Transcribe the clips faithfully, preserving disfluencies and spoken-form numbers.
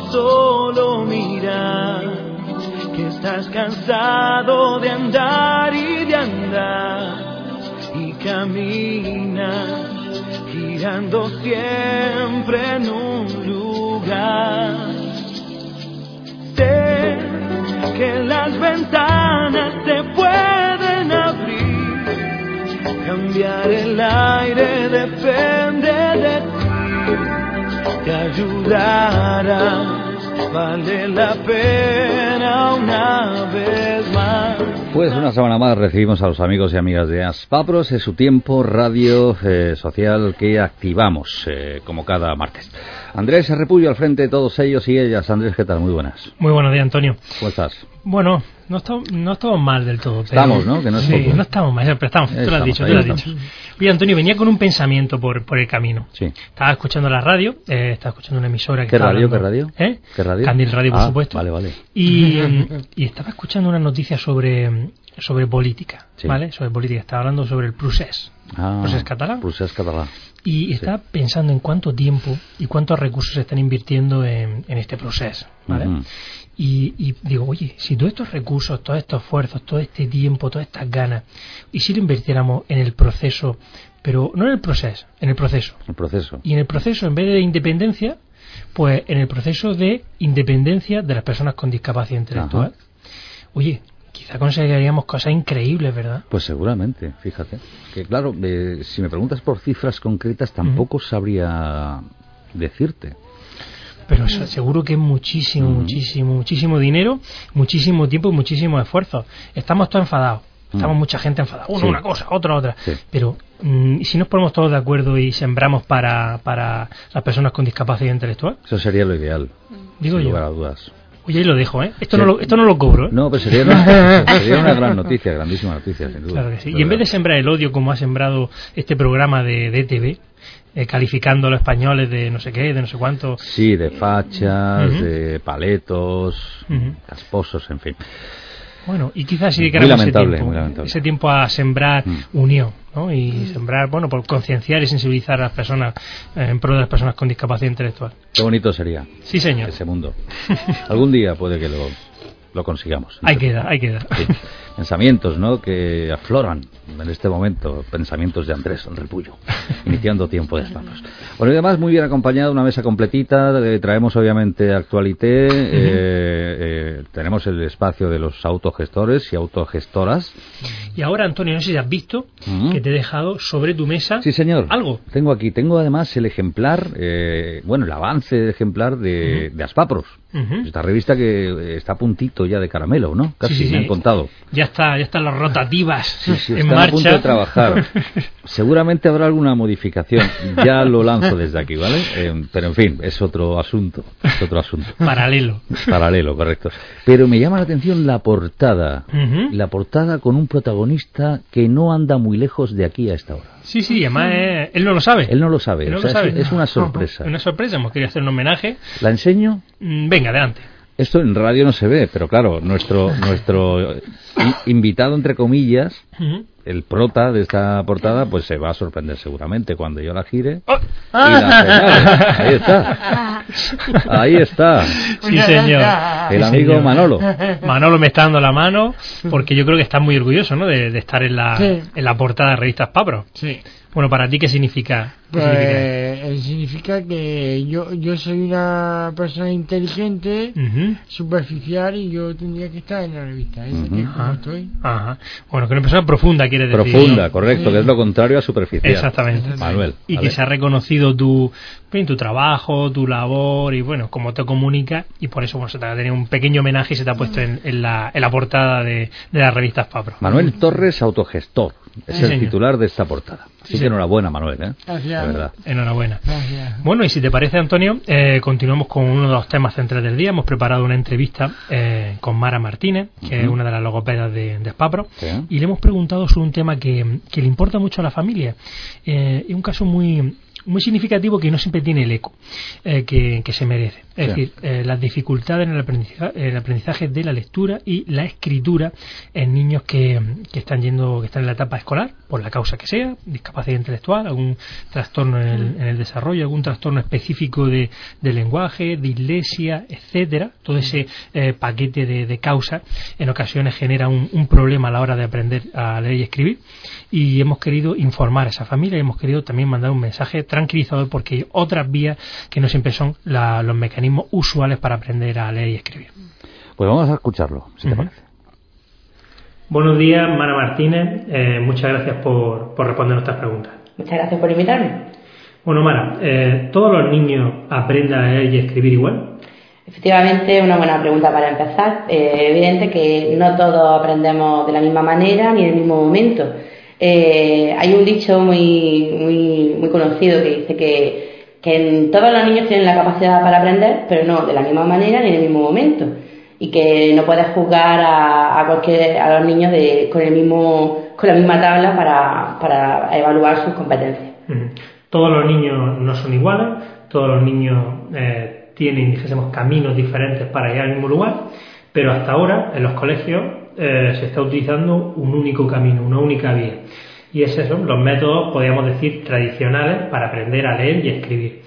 solo mirar, que estás cansado de andar y de andar, y caminas girando siempre en un lugar. Sé que las ventanas se pueden abrir, cambiar el aire depende de ti, te ayudará, vale la pena una vez más. Pues una semana más recibimos a los amigos y amigas de Aspapros, es su tiempo radio eh, social que activamos eh, como cada martes. Andrés Repullo al frente de todos ellos y ellas. Andrés, ¿qué tal? Muy buenas. Muy buenos días, Antonio. ¿Cómo estás? Bueno, no estamos, no estamos mal del todo. Pero... Estamos, ¿no? Que no es sí, poco. no estamos mal, pero estamos, tú lo has dicho, ahí tú lo has estamos. dicho. Oye, Antonio, venía con un pensamiento por, por el camino. Sí. Estaba escuchando la radio, eh, estaba escuchando una emisora que ¿Qué estaba radio? hablando- ¿Qué radio? ¿Eh? ¿Qué radio? Candil Radio, por Ah, supuesto. vale, vale. Y, y estaba escuchando una noticia sobre, sobre política, Sí. ¿vale? Sobre política. Estaba hablando sobre el procés. Ah, ¿Procés catalán? Procés catalán. Y estaba pensando en cuánto tiempo y cuántos recursos se están invirtiendo en, en este proceso, ¿vale? Ujú. Y, y digo, oye, si todos estos recursos, todos estos esfuerzos, todo este tiempo, todas estas ganas, y si lo invirtiéramos en el proceso, pero no en el proceso, en el proceso. El proceso. Y en el proceso, en vez de independencia, pues en el proceso de independencia de las personas con discapacidad intelectual. Oye, quizá conseguiríamos cosas increíbles, ¿verdad? Pues seguramente, fíjate. Que claro, eh, si me preguntas por cifras concretas, tampoco sabría decirte. Pero eso, seguro que es muchísimo, Mm. muchísimo, muchísimo dinero, muchísimo tiempo y muchísimo esfuerzo. Estamos todos enfadados. Estamos Mm. mucha gente enfadada. Uno Sí. una cosa, otra otra. Sí. Pero mm, si nos ponemos todos de acuerdo y sembramos para, para las personas con discapacidad intelectual, Eso sería lo ideal, digo sin yo. lugar a dudas. Oye, ahí lo dejo, ¿eh? Esto, Sí. no, lo, esto no lo cobro, ¿eh? No, pero sería una, sería una gran noticia, grandísima noticia, sin duda. Claro que sí. De Y en vez de verdad. sembrar el odio como ha sembrado este programa de, de E T V, eh, calificando a los españoles de no sé qué, de no sé cuánto. Sí, de fachas, Ujú. de paletos, Ujú. casposos, en fin. Bueno, y quizás si Muy dedicáramos ese lamentable, tiempo, muy lamentable. ese tiempo a sembrar Mm. unión, ¿no? Y sembrar, bueno, por concienciar y sensibilizar a las personas eh, en pro de las personas con discapacidad intelectual. Qué bonito sería Sí, señor. ese mundo. Algún día puede que lo, lo consigamos. Ahí queda, ahí queda. Sí. Pensamientos, ¿no?, que afloran en este momento, pensamientos de Andrés Repullo, iniciando tiempo de Aspapros. Bueno, y además muy bien acompañada, una mesa completita, eh, traemos obviamente actualité, eh, eh, tenemos el espacio de los autogestores y autogestoras. Y ahora, Antonio, no sé si has visto Mm. que te he dejado sobre tu mesa Sí, señor. algo. Tengo aquí, tengo además el ejemplar, eh, bueno, el avance ejemplar de, de Aspapros. Ujú. Esta revista que eh, está a puntito ya de caramelo, ¿no? Casi, Sí, sí, me sí. han contado. Ya está, ya están las rotativas Sí, sí, en están marcha. a punto de trabajar. Seguramente habrá alguna modificación. Ya lo lanzo desde aquí, ¿vale? Eh, pero en fin, es otro asunto. Es otro asunto. Paralelo. Paralelo, correcto. Pero me llama la atención la portada. Ujú. La portada con un protagonista que no anda muy lejos de aquí a esta hora. Sí, sí, además eh, él no lo sabe. Él no lo sabe. Él no o sea, lo sabe. es, es una sorpresa. Una sorpresa, hemos querido hacer un homenaje. ¿La enseño? Mm, Venga, adelante. Esto en radio no se ve, pero claro, nuestro nuestro i- invitado, entre comillas, Ujú. el prota de esta portada, pues se va a sorprender seguramente cuando yo la gire. Oh. Y la señale. Ahí está. Ahí está. Sí, señor. El Sí, amigo señor. Manolo. Manolo me está dando la mano porque yo creo que está muy orgulloso, ¿no? De, de estar en la, Sí. en la portada de Revistas Papro. Sí. Bueno, para ti, ¿qué significa? ¿Qué Pues significa? eh, significa que yo, yo soy una persona inteligente, Ujú. superficial, y yo tendría que estar en la revista esa, Ujú. que es como Ajá. estoy. Ajá. Bueno, que una persona profunda, quiere decir. Profunda, ¿no? correcto, Sí. que es lo contrario a superficial. Exactamente. Manuel. Y ¿vale? que se ha reconocido tu, en tu trabajo, tu labor y, bueno, cómo te comunica. Y por eso, bueno, se te ha tenido un pequeño homenaje y se te ha puesto en, en, la, en la portada de, de las Revistas Papro. Manuel Torres, autogestor. Es Sí, el señor. titular de esta portada. Así Sí, que señor. enhorabuena, Manuel, ¿eh? Gracias. De verdad. Enhorabuena. Gracias. Bueno, y si te parece, Antonio, eh, continuamos con uno de los temas centrales del día. Hemos preparado una entrevista eh, con Mara Martínez, que Ujú. es una de las logopedas de, de Spapro, Sí. y le hemos preguntado sobre un tema que, que le importa mucho a la familia. Eh, es un caso muy muy significativo que no siempre tiene el eco eh, que, que se merece. Es sí. decir, eh, las dificultades en el, aprendizaje, en el aprendizaje de la lectura y la escritura en niños que, que están yendo, que están en la etapa escolar, por la causa que sea, discapacidad intelectual, algún trastorno en el, en el desarrollo, algún trastorno específico de, de lenguaje, dislexia, etcétera. Todo ese eh, paquete de, de causas en ocasiones genera un, un problema a la hora de aprender a leer y escribir, y hemos querido informar a esa familia y hemos querido también mandar un mensaje tranquilizador, porque hay otras vías que no siempre son la, los mecanismos usuales para aprender a leer y escribir. Pues vamos a escucharlo, si te uh-huh. parece. Buenos días, Mara Martínez. Eh, muchas gracias por, por responder nuestras preguntas. Muchas gracias por invitarme. Bueno, Mara, eh, ¿todos los niños aprenden a leer y escribir igual? Efectivamente, una buena pregunta para empezar. Eh, evidente que no todos aprendemos de la misma manera ni en el mismo momento. Eh, hay un dicho muy, muy, muy conocido que dice que que todos los niños tienen la capacidad para aprender, pero no de la misma manera ni en el mismo momento, y que no puedes juzgar a, a cualquier a los niños de, con el mismo con la misma tabla para, para evaluar sus competencias. Uh-huh. Todos los niños no son iguales, todos los niños eh, tienen, dijésemos, caminos diferentes para llegar al mismo lugar, pero hasta ahora en los colegios eh, se está utilizando un único camino, una única vía. Y es eso, los métodos, podríamos decir, tradicionales para aprender a leer y escribir.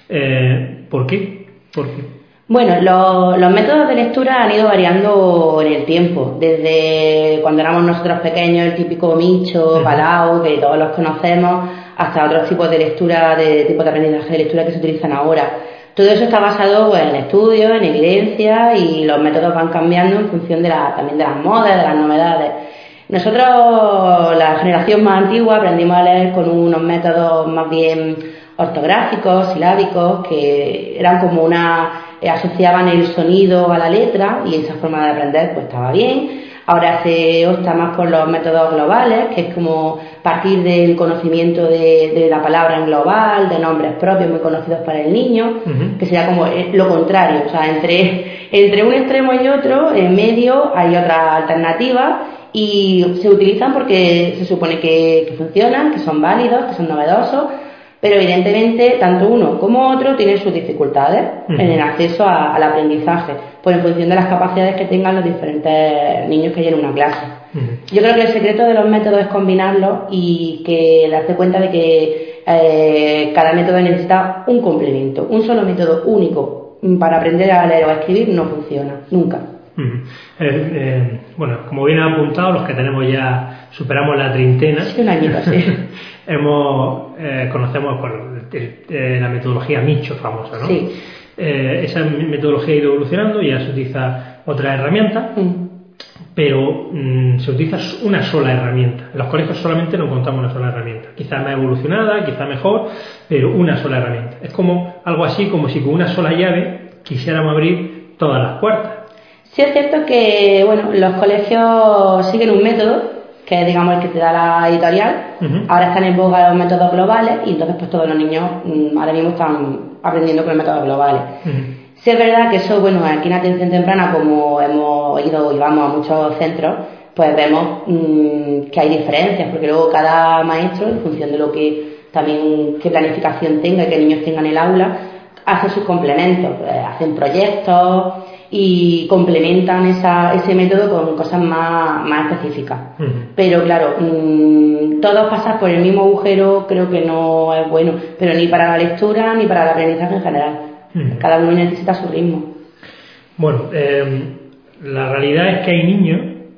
Eh, ¿Por qué? ¿Por qué? Bueno, lo, los métodos de lectura han ido variando en el tiempo. Desde cuando éramos nosotros pequeños, el típico Micho, uh-huh. Palau, que todos los conocemos, hasta otros tipos de lectura, de tipos de aprendizaje de lectura que se utilizan ahora. Todo eso está basado pues, en estudios, en evidencia, y los métodos van cambiando en función de la, también de las modas, de las novedades. Nosotros, la generación más antigua, aprendimos a leer con unos métodos más bien ortográficos, silábicos, que eran como una, eh, asociaban el sonido a la letra, y esa forma de aprender pues estaba bien. Ahora se opta más por los métodos globales, que es como partir del conocimiento de, de la palabra en global, de nombres propios muy conocidos para el niño, uh-huh. que sería como lo contrario, o sea, entre, entre un extremo y otro, en medio hay otra alternativa, y se utilizan porque se supone que, que funcionan, que son válidos, que son novedosos, pero evidentemente tanto uno como otro tienen sus dificultades uh-huh. en el acceso a, al aprendizaje, pues en función de las capacidades que tengan los diferentes niños que hay en una clase. Uh-huh. Yo creo que el secreto de los métodos es combinarlos y que darse cuenta de que eh, cada método necesita un complemento. Un solo método único para aprender a leer o a escribir no funciona, nunca. Uh-huh. Eh, eh, bueno, como bien han apuntado, los que tenemos ya superamos la treintena. Sí, un añito, sí. Hemos, eh, conocemos bueno, el, el, la metodología Micho famosa, ¿no? Sí. Eh, esa metodología ha ido evolucionando y ya se utiliza otra herramienta, mm. pero mm, se utiliza una sola herramienta. En los colegios solamente nos encontramos una sola herramienta, quizá más evolucionada, quizá mejor, pero una sola herramienta. Es como algo así como si con una sola llave quisiéramos abrir todas las puertas. Sí, es cierto que bueno, los colegios siguen un método que es, digamos, el que te da la editorial. Uh-huh. Ahora están en boga los métodos globales y entonces pues todos los niños mmm, ahora mismo están aprendiendo con los métodos globales. Uh-huh. Sí es verdad que eso, bueno, aquí en atención temprana, como hemos ido y vamos a muchos centros, pues vemos mmm, que hay diferencias, porque luego cada maestro, en función de lo que también qué planificación tenga y qué niños tengan en el aula, hace sus complementos, pues, hacen proyectos y complementan esa, ese método con cosas más, más específicas. Uh-huh. Pero claro, mmm, todos pasar por el mismo agujero creo que no es bueno, pero ni para la lectura ni para el aprendizaje en general. Uh-huh. Cada uno necesita su ritmo. Bueno, eh, la realidad es que hay niños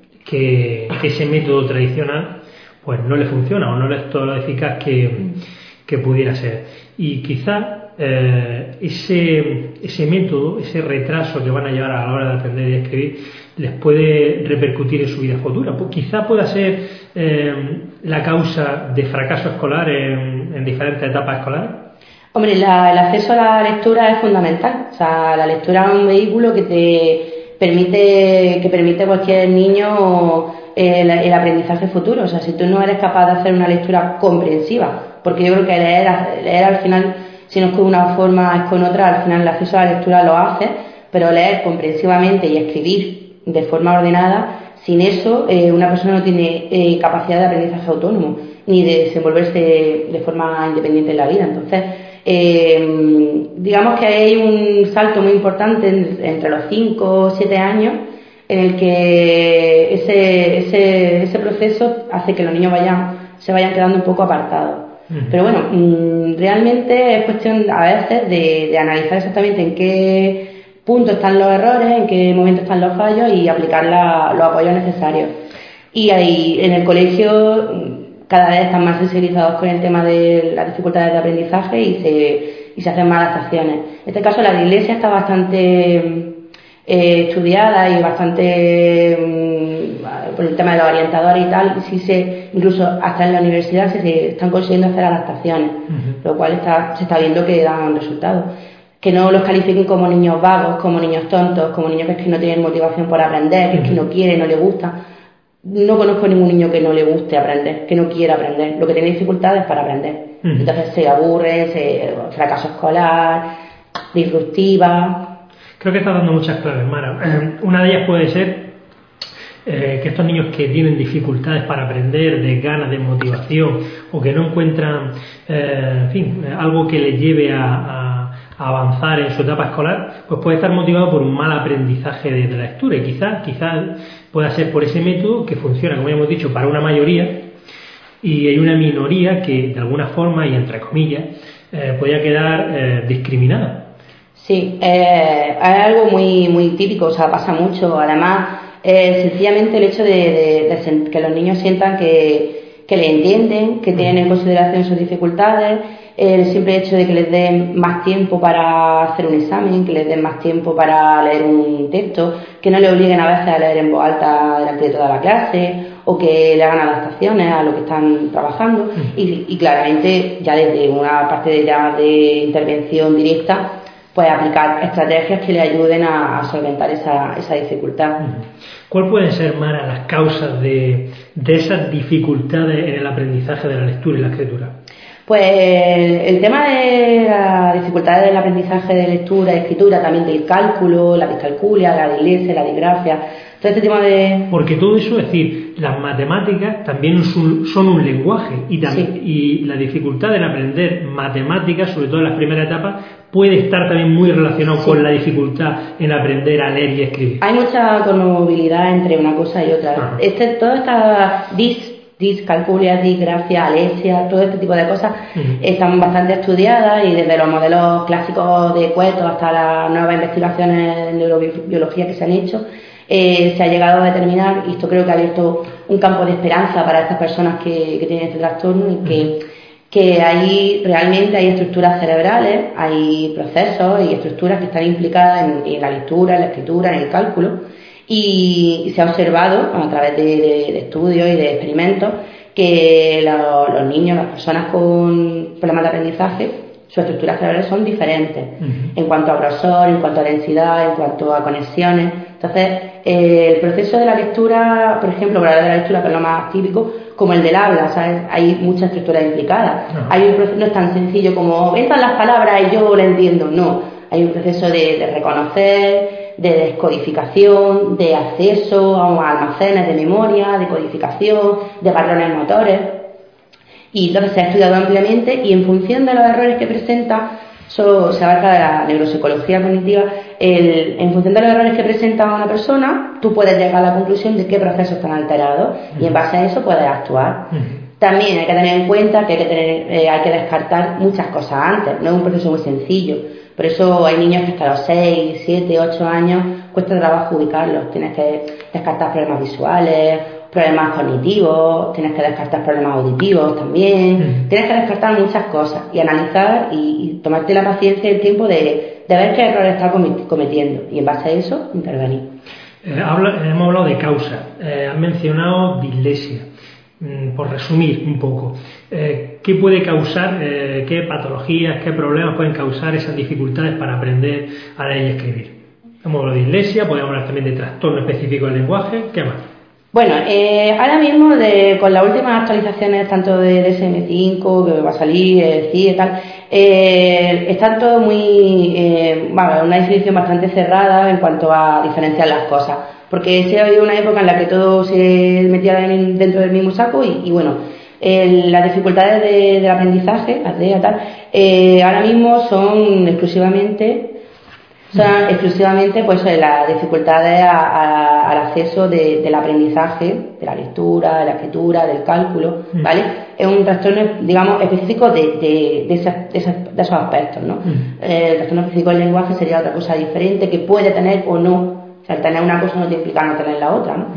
que, que ese método tradicional pues no le funciona o no es todo lo eficaz que, que pudiera ser. Y quizá Eh, ese, ese método, ese retraso que van a llevar a la hora de aprender y escribir les puede repercutir en su vida futura. Pues quizá pueda ser eh, la causa de fracaso escolar en, en diferentes etapas escolares. Hombre, la, el acceso a la lectura es fundamental. O sea, la lectura es un vehículo que te permite que permite a cualquier niño el, el aprendizaje futuro. O sea, si tú no eres capaz de hacer una lectura comprensiva, porque yo creo que leer, leer al final, si no es con una forma, es con otra, al final el acceso a la lectura lo hace, pero leer comprensivamente y escribir de forma ordenada, sin eso eh, una persona no tiene eh, capacidad de aprendizaje autónomo, ni de desenvolverse de forma independiente en la vida. Entonces, Eh, digamos que hay un salto muy importante en, entre los cinco o siete años en el que ese, ese, ese proceso hace que los niños vayan, se vayan quedando un poco apartados. Uh-huh. Pero bueno, mmm, realmente es cuestión a veces de, de analizar exactamente en qué punto están los errores, en qué momento están los fallos y aplicar la, los apoyos necesarios. Y ahí en el colegio cada vez están más sensibilizados con el tema de las dificultades de aprendizaje y se, y se hacen más adaptaciones. En este caso la de Iglesia está bastante eh, estudiada y bastante eh, por el tema de los orientadores y tal, sí se, incluso hasta en la universidad se, se están consiguiendo hacer adaptaciones, uh-huh. Lo cual está, se está viendo que dan resultados. Que no los califiquen como niños vagos, como niños tontos, como niños que, es que no tienen motivación por aprender, que uh-huh. es que no quiere, no le gusta. No conozco ningún niño que no le guste aprender, que no quiera aprender. Lo que tiene dificultades es para aprender. Uh-huh. Entonces se aburre, se, fracaso escolar, disruptiva. Creo que está dando muchas claves, Mara. Eh, una de ellas puede ser eh, que estos niños que tienen dificultades para aprender, de ganas, de motivación, o que no encuentran, eh, en fin, algo que les lleve a, a, a avanzar en su etapa escolar, pues puede estar motivado por un mal aprendizaje de, de la lectura. Y quizás, quizás pueda ser por ese método que funciona, como ya hemos dicho, para una mayoría, y hay una minoría que de alguna forma, y entre comillas, eh, podría quedar eh, discriminada. Sí, eh, es algo muy muy típico, o sea, pasa mucho. Además, eh, sencillamente el hecho de, de, de que los niños sientan que, que le entienden, que tienen en consideración sus dificultades, el simple hecho de que les den más tiempo para hacer un examen, que les den más tiempo para leer un texto, que no le obliguen a veces a leer en voz alta delante de toda la clase, o que le hagan adaptaciones a lo que están trabajando, y, y claramente ya desde una parte de, ya de intervención directa, pues aplicar estrategias que le ayuden a, a solventar esa, esa dificultad. ¿Cuál pueden ser, Mara, las causas de, de esas dificultades en el aprendizaje de la lectura y la escritura? Pues el, el tema de las dificultades del aprendizaje de lectura y escritura, también del cálculo, la discalculia, la dislexia, la disgrafia, todo este tipo de... Porque todo eso, es decir, las matemáticas también son, son un lenguaje y, también, sí. Y la dificultad en aprender matemáticas, sobre todo en las primeras etapas, puede estar también muy relacionado sí. con la dificultad en aprender a leer y escribir. Hay mucha conmovilidad entre una cosa y otra. Ajá. Este, toda esta dis discalculia, disgrafia, alexia, todo este tipo de cosas uh-huh. están bastante estudiadas, y desde los modelos clásicos de Cueto hasta las nuevas investigaciones en neurobiología que se han hecho, eh, se ha llegado a determinar, y esto creo que ha abierto un campo de esperanza para estas personas que, que tienen este trastorno, y que, uh-huh. que ahí realmente hay estructuras cerebrales, hay procesos y estructuras que están implicadas en, en la lectura, en la escritura, en el cálculo. Y se ha observado a través de, de, de estudios y de experimentos que la, los niños, las personas con problemas de aprendizaje, sus estructuras cerebrales son diferentes uh-huh. en cuanto a grosor, en cuanto a densidad, en cuanto a conexiones. Entonces, eh, el proceso de la lectura, por ejemplo, para de la lectura, que es lo más típico, como el del habla, ¿sabes? Hay muchas estructuras implicadas. Uh-huh. Hay un proceso, no es tan sencillo como entran las palabras y yo lo entiendo, no. Hay un proceso de, de reconocer, de descodificación, de acceso a almacenes de memoria, de codificación, de patrones motores. Y entonces se ha estudiado ampliamente, y en función de los errores que presenta, eso se abarca de la neuropsicología cognitiva, el, en función de los errores que presenta una persona, tú puedes llegar a la conclusión de qué procesos están alterados, uh-huh. y en base a eso puedes actuar. Uh-huh. También hay que tener en cuenta que hay que, tener, eh, hay que descartar muchas cosas antes, no es un proceso muy sencillo. Por eso hay niños que hasta los seis, siete, ocho años cuesta trabajo ubicarlos. Tienes que descartar problemas visuales, problemas cognitivos, tienes que descartar problemas auditivos también, mm. tienes que descartar muchas cosas y analizar y, y tomarte la paciencia y el tiempo de, de ver qué errores estás cometiendo, y en base a eso intervenir. Eh, habla, hemos hablado de causa, eh, has mencionado dislexia. Por resumir un poco, eh, ¿qué puede causar, eh, qué patologías, qué problemas pueden causar esas dificultades para aprender a leer y escribir? Hemos hablado de dislexia, podemos hablar también de trastorno específico del lenguaje, ¿qué más? Bueno, eh, ahora mismo de, con las últimas actualizaciones tanto de D S M cinco que va a salir, el C I E y tal, eh, está todo muy, eh, bueno, una definición bastante cerrada en cuanto a diferenciar las cosas. Porque se ha habido una época en la que todo se metía dentro del mismo saco y, y bueno, El, las dificultades de, del aprendizaje, las de tal, eh, ahora mismo son exclusivamente son exclusivamente pues las dificultades a, a, al acceso de, del aprendizaje, de la lectura, de la escritura, del cálculo, ¿vale? Es un trastorno, digamos, específico de, de, de, esos, de, esos, de esos aspectos, ¿no? Eh, el trastorno específico del lenguaje sería otra cosa diferente que puede tener o no. O sea, el tener una cosa no te implica no tener la otra, ¿no?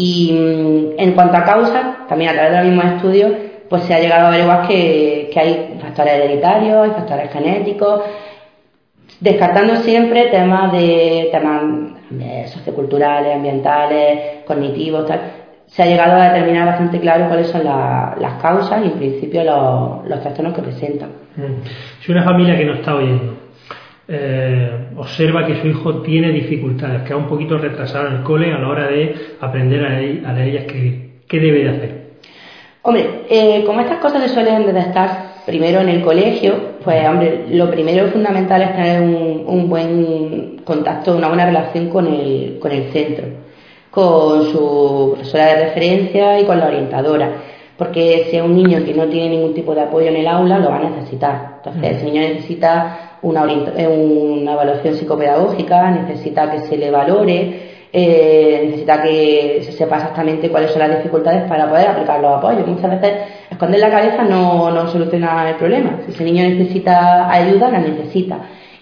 Y en cuanto a causas, también a través de los mismos estudios, pues se ha llegado a averiguar que, que hay factores hereditarios, hay factores genéticos, descartando siempre temas de temas de socioculturales, ambientales, cognitivos, tal. Se ha llegado a determinar bastante claro cuáles son la, las causas y en principio los, los trastornos que presentan. Si una familia que nos está oyendo eh, observa que su hijo tiene dificultades, que es un poquito retrasado en el cole a la hora de aprender a leer, a leer y a escribir, ¿qué debe de hacer? Hombre, eh, como estas cosas se suelen detectar primero en el colegio, pues hombre, lo primero fundamental es tener un, un buen contacto, una buena relación con el, con el centro, con su profesora de referencia y con la orientadora, porque si es un niño que no tiene ningún tipo de apoyo en el aula, lo va a necesitar. Entonces, ese niño necesita una, una evaluación psicopedagógica, necesita que se le valore, Eh, necesita que se sepa exactamente cuáles son las dificultades para poder aplicar los apoyos. Muchas veces esconder la cabeza no, no soluciona el problema. Si ese niño necesita ayuda, la necesita.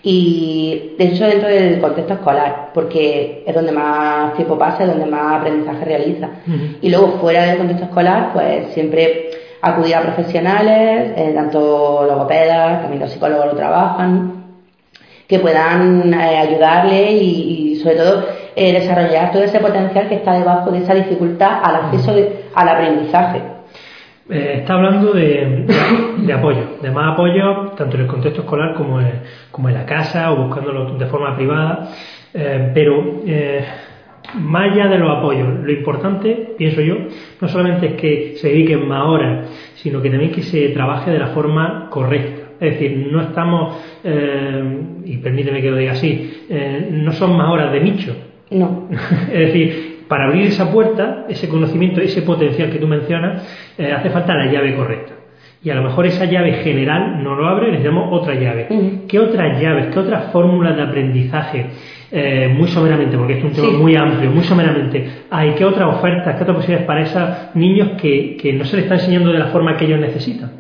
Y de hecho dentro del contexto escolar, porque es donde más tiempo pasa, es donde más aprendizaje realiza. Uh-huh. Y luego fuera del contexto escolar, pues siempre acudir a profesionales, eh, tanto logopedas, también los psicólogos lo trabajan, que puedan eh, ayudarle y, y sobre todo Eh, desarrollar todo ese potencial que está debajo de esa dificultad al acceso de, al aprendizaje. Eh, está hablando de, de, de apoyo, de más apoyo tanto en el contexto escolar como en, como en la casa o buscándolo de forma privada, eh, pero eh, más allá de los apoyos, lo importante, pienso yo, no solamente es que se dediquen más horas, sino que también que se trabaje de la forma correcta. Es decir, no estamos, eh, y permíteme que lo diga así, eh, no son más horas de nicho. No. Es decir, para abrir esa puerta, ese conocimiento, ese potencial que tú mencionas, eh, hace falta la llave correcta. Y a lo mejor esa llave general no lo abre, necesitamos otra llave. Uh-huh. ¿Qué otras llaves, qué otras fórmulas de aprendizaje, eh, muy someramente, porque esto es un tema sí. muy amplio, muy someramente, hay? ¿Qué otras ofertas, qué otras posibilidades para esos niños que, que no se les está enseñando de la forma que ellos necesitan?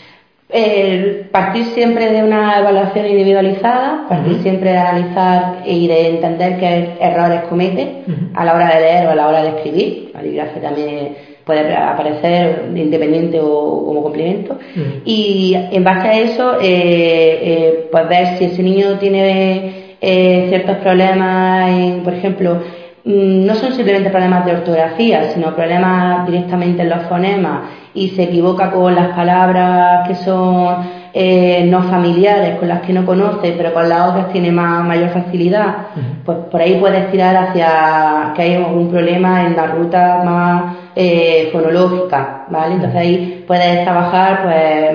Eh, partir siempre de una evaluación individualizada, partir uh-huh. siempre de analizar y de entender qué errores comete uh-huh. a la hora de leer o a la hora de escribir. La caligrafía también puede aparecer independiente o como complemento. Uh-huh. Y en base a eso, eh, eh, pues ver si ese niño tiene eh, ciertos problemas, en, por ejemplo, no son simplemente problemas de ortografía, sino problemas directamente en los fonemas y se equivoca con las palabras que son eh, no familiares, con las que no conoce, pero con las otras tiene más, mayor facilidad, uh-huh. pues por ahí puedes tirar hacia que hay algún problema en la ruta más eh, fonológica, ¿vale? Entonces ahí puedes trabajar pues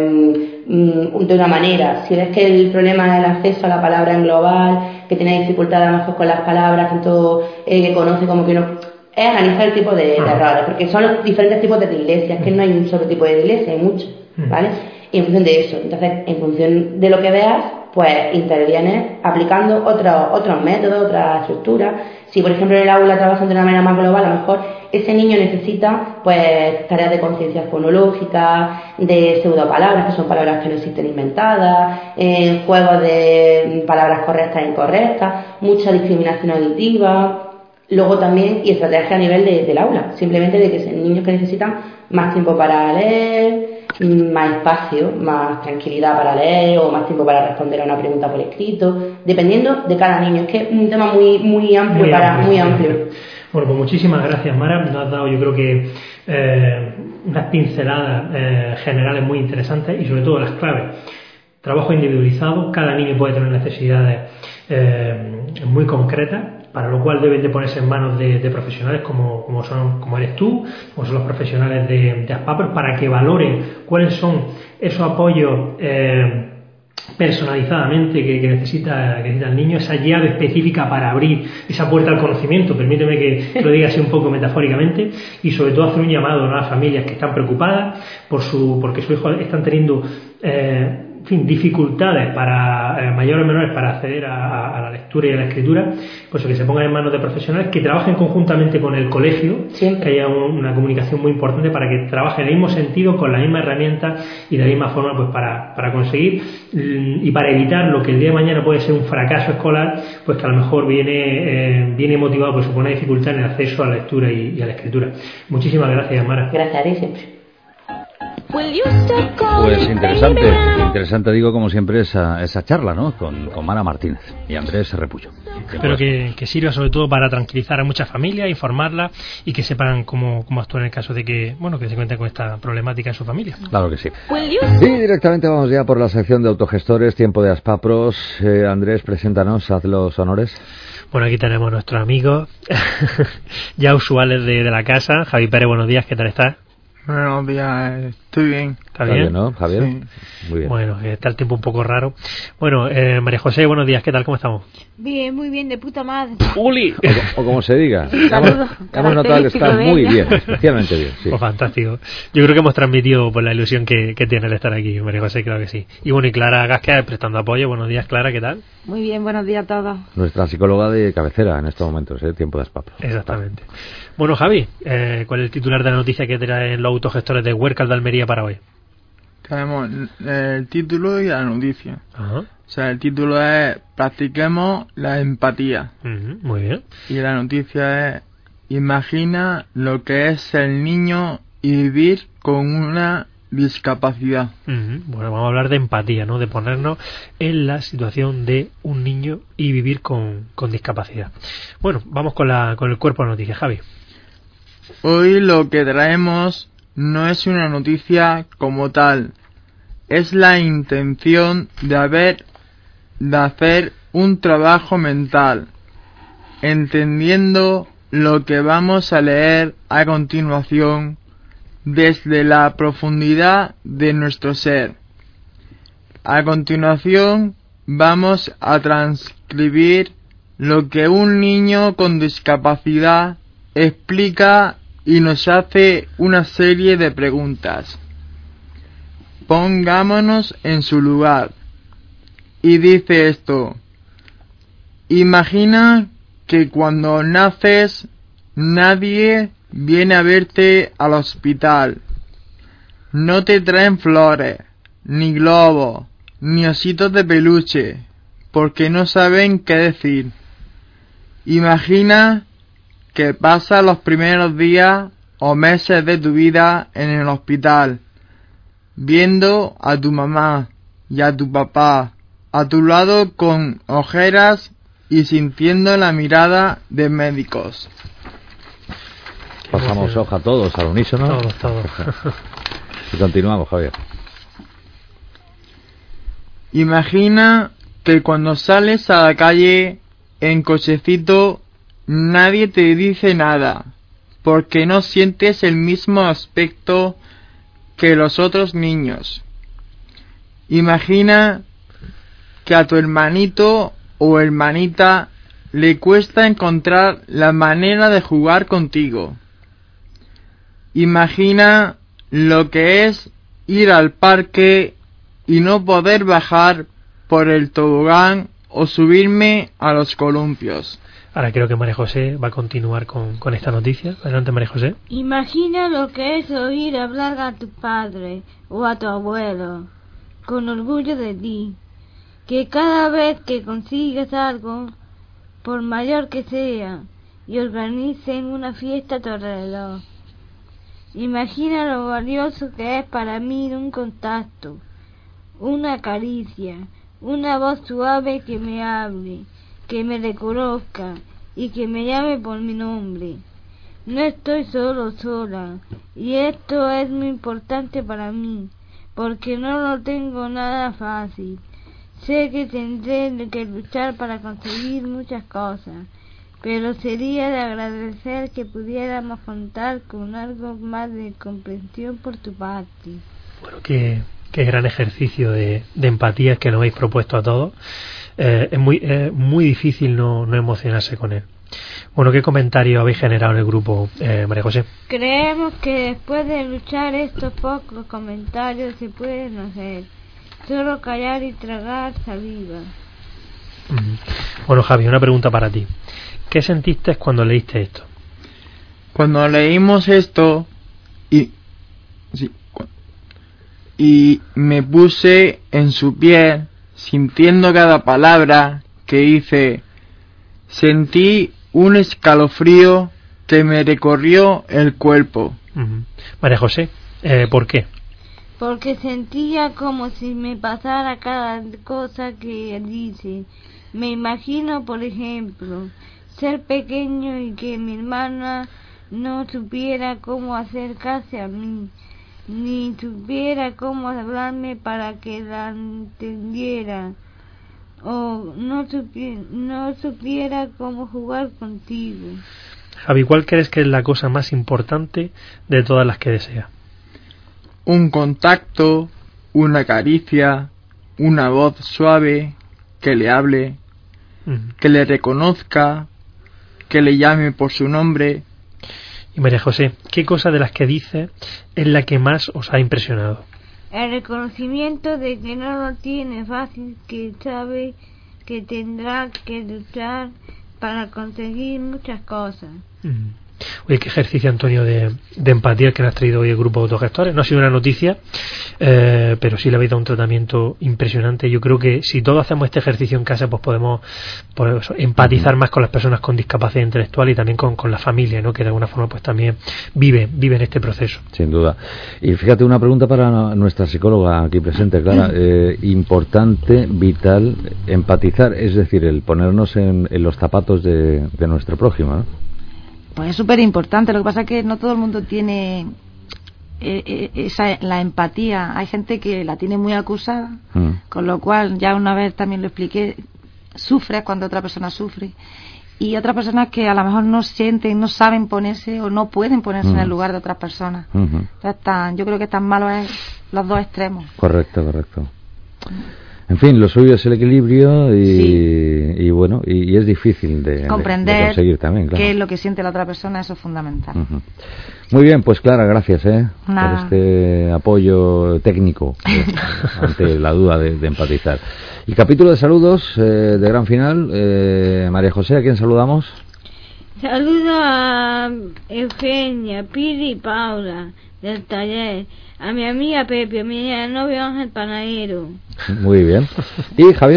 mm, de una manera. Si ves que el problema es el acceso a la palabra en global, que tiene dificultad a lo mejor con las palabras, tanto eh, que conoce como que no, es analizar el tipo de, de errores, porque son los diferentes tipos de dislexia, es que no hay un solo tipo de dislexia, hay muchos, ¿vale? Y en función de eso, entonces, en función de lo que veas, pues intervienes aplicando otros otros métodos, otras estructuras. Si, por ejemplo, en el aula trabajan de una manera más global, a lo mejor ese niño necesita pues tareas de conciencia fonológica, de pseudopalabras, que son palabras que no existen inventadas, eh, juegos de palabras correctas e incorrectas, mucha discriminación auditiva. Luego también, y estrategia a nivel de, del aula, simplemente de que son niños que necesitan más tiempo para leer, más espacio, más tranquilidad para leer o más tiempo para responder a una pregunta por escrito, dependiendo de cada niño. Es que es un tema muy muy amplio, muy para amplio, muy amplio. Bueno, pues muchísimas gracias, Mara. Nos has dado, yo creo que eh, unas pinceladas eh, generales muy interesantes y sobre todo las claves. Trabajo individualizado, cada niño puede tener necesidades eh, muy concretas, para lo cual deben de ponerse en manos de, de profesionales como, como son como eres tú, como son los profesionales de, de ASPAPER, para que valoren cuáles son esos apoyos eh, personalizadamente que, que necesita que necesita el niño, esa llave específica para abrir esa puerta al conocimiento, permíteme que lo diga así un poco metafóricamente, y sobre todo hacer un llamado, ¿no?, a las familias que están preocupadas por su porque sus hijos están teniendo eh, en fin, dificultades para eh, mayores o menores para acceder a, a la lectura y a la escritura, pues que se pongan en manos de profesionales que trabajen conjuntamente con el colegio, siempre que haya un, una comunicación muy importante para que trabajen en el mismo sentido, con la misma herramienta y de la misma forma, pues para, para conseguir y para evitar lo que el día de mañana puede ser un fracaso escolar, pues que a lo mejor viene eh, viene motivado por suponer dificultad en el acceso a la lectura y, y a la escritura. Muchísimas gracias, Mara. Gracias a ti siempre. Pues interesante, interesante digo como siempre esa, esa charla, ¿no?, con, con Mara Martínez y Andrés Repullo. Espero que, que sirva sobre todo para tranquilizar a muchas familias, informarlas y que sepan cómo, cómo actuar en el caso de que, bueno, que se encuentren con esta problemática en su familia. Claro que sí. Y directamente vamos ya por la sección de autogestores, tiempo de Aspapros. Eh, Andrés, preséntanos, haz los honores. Bueno, aquí tenemos a nuestros amigos ya usuales de, de la casa. Javi Pérez, buenos días, ¿qué tal estás? Buenos días, estoy bien. ¿Está bien? bien, ¿no, Javier? Sí. Muy bien. Bueno, está el tiempo un poco raro. Bueno, eh, María José, buenos días, ¿qué tal? ¿Cómo estamos? Bien, muy bien, de puta madre. ¡Uli! O, o como se diga. Saludos. Hemos, hemos notado que está muy bien, especialmente bien. Sí. Pues fantástico. Yo creo que hemos transmitido por la ilusión que, que tiene el estar aquí, María José, claro que sí. Y bueno, y Clara Gasca prestando apoyo. Buenos días, Clara, ¿qué tal? Muy bien, buenos días a todos. Nuestra psicóloga de cabecera en estos momentos, ¿eh? Tiempo de Aspapros. Exactamente. Bueno, Javi, eh, ¿cuál es el titular de la noticia que traen los autogestores de Huércal de Almería para hoy? Tenemos el título y la noticia. Ajá. O sea, el título es Practiquemos la empatía. Uh-huh, muy bien. Y la noticia es Imagina lo que es ser niño y vivir con una discapacidad. Uh-huh. Bueno, vamos a hablar de empatía, ¿no? De ponernos en la situación de un niño y vivir con, con discapacidad. Bueno, vamos con, la, con el cuerpo de noticias, Javi. Hoy lo que traemos no es una noticia como tal, es la intención de haber de hacer un trabajo mental, entendiendo lo que vamos a leer a continuación desde la profundidad de nuestro ser. A continuación vamos a transcribir lo que un niño con discapacidad explica y nos hace una serie de preguntas. Pongámonos en su lugar. Y dice esto: imagina que cuando naces nadie viene a verte al hospital. No te traen flores, ni globos, ni ositos de peluche, porque no saben qué decir. Imagina que pasas los primeros días o meses de tu vida en el hospital, viendo a tu mamá y a tu papá a tu lado con ojeras y sintiendo la mirada de médicos. Pasamos hoja todos al unísono. Todos, todos. Y continuamos, Javier. Imagina que cuando sales a la calle en cochecito nadie te dice nada, porque no sientes el mismo aspecto que los otros niños. Imagina que a tu hermanito o hermanita le cuesta encontrar la manera de jugar contigo. Imagina lo que es ir al parque y no poder bajar por el tobogán o subirme a los columpios. Ahora creo que María José va a continuar con, con esta noticia. Adelante, María José. Imagina lo que es oír hablar a tu padre o a tu abuelo con orgullo de ti, que cada vez que consigues algo, por mayor que sea, y organicen una fiesta a tu alrededor. Imagina lo valioso que es para mí un contacto, una caricia, una voz suave que me hable, que me reconozca y que me llame por mi nombre. No estoy solo sola, y esto es muy importante para mí, porque no lo tengo nada fácil. Sé que tendré que luchar para conseguir muchas cosas, pero sería de agradecer que pudiéramos contar con algo más de comprensión por tu parte. Bueno, qué, qué gran ejercicio de, de empatía que nos habéis propuesto a todos. Eh, es muy eh, muy difícil no, no emocionarse con él. Bueno, ¿qué comentario habéis generado en el grupo, eh, María José? Creemos que después de luchar estos pocos comentarios se pueden hacer. Solo callar y tragar saliva. Mm. Bueno, Javi, una pregunta para ti. ¿Qué sentiste cuando leíste esto? Cuando leímos esto y sí, y me puse en su piel, sintiendo cada palabra que hice, sentí un escalofrío que me recorrió el cuerpo. Uh-huh. María José, eh, ¿por qué? Porque sentía como si me pasara cada cosa que dice. Me imagino, por ejemplo, ser pequeño y que mi hermana no supiera cómo acercarse a mí, ni supiera cómo hablarme para que la entendiera, o no supiera, no supiera cómo jugar contigo. Javi, ¿cuál crees que es la cosa más importante de todas las que desea? Un contacto, una caricia, una voz suave, que le hable, uh-huh. que le reconozca, que le llame por su nombre. Y María José, ¿qué cosa de las que dice es la que más os ha impresionado? El reconocimiento de que no lo tiene fácil, que sabe que tendrá que luchar para conseguir muchas cosas. Mm. Oye, qué ejercicio, Antonio, de, de empatía que nos has traído hoy el grupo de autogestores. No ha sido una noticia, eh, pero sí le habéis dado un tratamiento impresionante. Yo creo que si todos hacemos este ejercicio en casa, pues podemos pues, empatizar más con las personas con discapacidad intelectual y también con, con la familia, ¿no? Que de alguna forma pues también vive, vive en este proceso. Sin duda. Y fíjate, una pregunta para nuestra psicóloga aquí presente, Clara. Eh, importante, vital, empatizar, es decir, el ponernos en, en los zapatos de, de nuestro prójimo, ¿no? Pues es súper importante. Lo que pasa es que no todo el mundo tiene eh, esa, la empatía. Hay gente que la tiene muy acusada, mm. con lo cual, ya una vez también lo expliqué, sufre cuando otra persona sufre. Y otras personas que a lo mejor no sienten, no saben ponerse o no pueden ponerse mm. en el lugar de otras personas. Mm-hmm. Entonces, tan, yo creo que tan malo es los dos extremos. Correcto, correcto. En fin, lo suyo es el equilibrio y, sí. y bueno, y, y es difícil de, comprender de, de conseguir también, claro. qué es lo que siente la otra persona, eso es fundamental. Uh-huh. Muy bien, pues Clara, gracias ¿eh? por este apoyo técnico eh, ante la duda de, de empatizar. Y capítulo de saludos eh, de gran final, eh, María José, ¿a quién saludamos? Saludo a Eugenia, Piri y Paula del taller, a mi amiga Pepe, a mi novio Ángel Panadero. Muy bien. ¿Y Javier?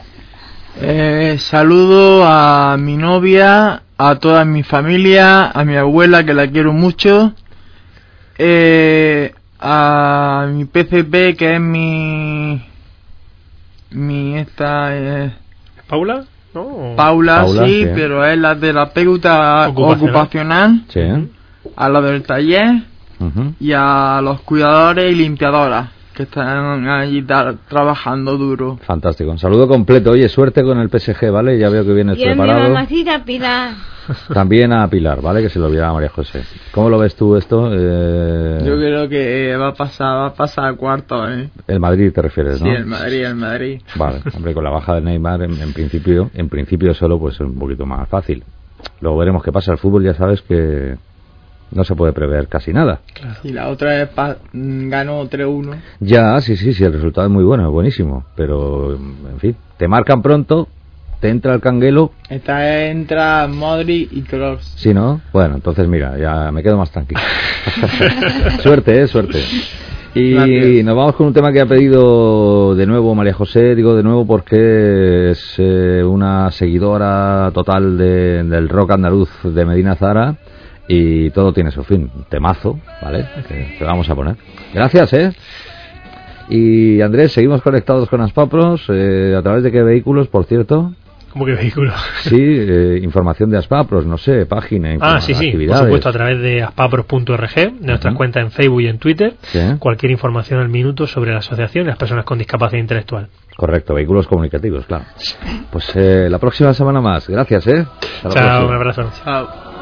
Eh, saludo a mi novia, a toda mi familia, a mi abuela que la quiero mucho, eh, a mi P C P que es mi mi esta eh, ¿Paula? No. Paula, Paula sí, sí, pero es la de la terapeuta ocupacional, ocupacional sí. a la del taller. Uh-huh. Y a los cuidadores y limpiadoras que están allí tra- trabajando duro. Fantástico, un saludo completo. Oye, suerte con el P S G, ¿vale? Ya veo que vienes y preparado. Y a mi mamacita Pilar. También a Pilar, ¿vale? Que se lo olvidaba María José. ¿Cómo lo ves tú esto? Eh... Yo creo que va a pasar, va a pasar a cuarto, ¿eh? El Madrid te refieres, ¿no? Sí, el Madrid, el Madrid. Vale, hombre, con la baja de Neymar, en, en principio, en principio solo, pues es un poquito más fácil. Luego veremos qué pasa. El fútbol ya sabes que no se puede prever casi nada. Claro. Y la otra vez pa- ganó tres uno. Ya, sí, sí, sí, el resultado es muy bueno, es buenísimo. Pero, en fin, te marcan pronto, te entra el canguelo. Esta entra Modric y Kroos. Sí, ¿no? Bueno, entonces mira, ya me quedo más tranquilo. Suerte, ¿eh? Suerte. Y Gracias. Nos vamos con un tema que ha pedido de nuevo María José. Digo de nuevo porque es eh, una seguidora total de, del rock andaluz de Medina Zahara. Y todo tiene su fin, temazo, ¿vale? Que te vamos a poner. Gracias, ¿eh? Y Andrés, seguimos conectados con Aspapros, eh, ¿a través de qué vehículos, por cierto? ¿Cómo que vehículos? Sí, eh, información de Aspapros, no sé, página, ah, sí, sí, por supuesto, a través de aspapros punto org, de nuestras uh-huh. cuentas en Facebook y en Twitter, ¿sí? Cualquier información al minuto sobre la asociación y las personas con discapacidad intelectual. Correcto, vehículos comunicativos, claro. Pues eh, la próxima semana más, gracias, ¿eh? Chao, un abrazo. Chao.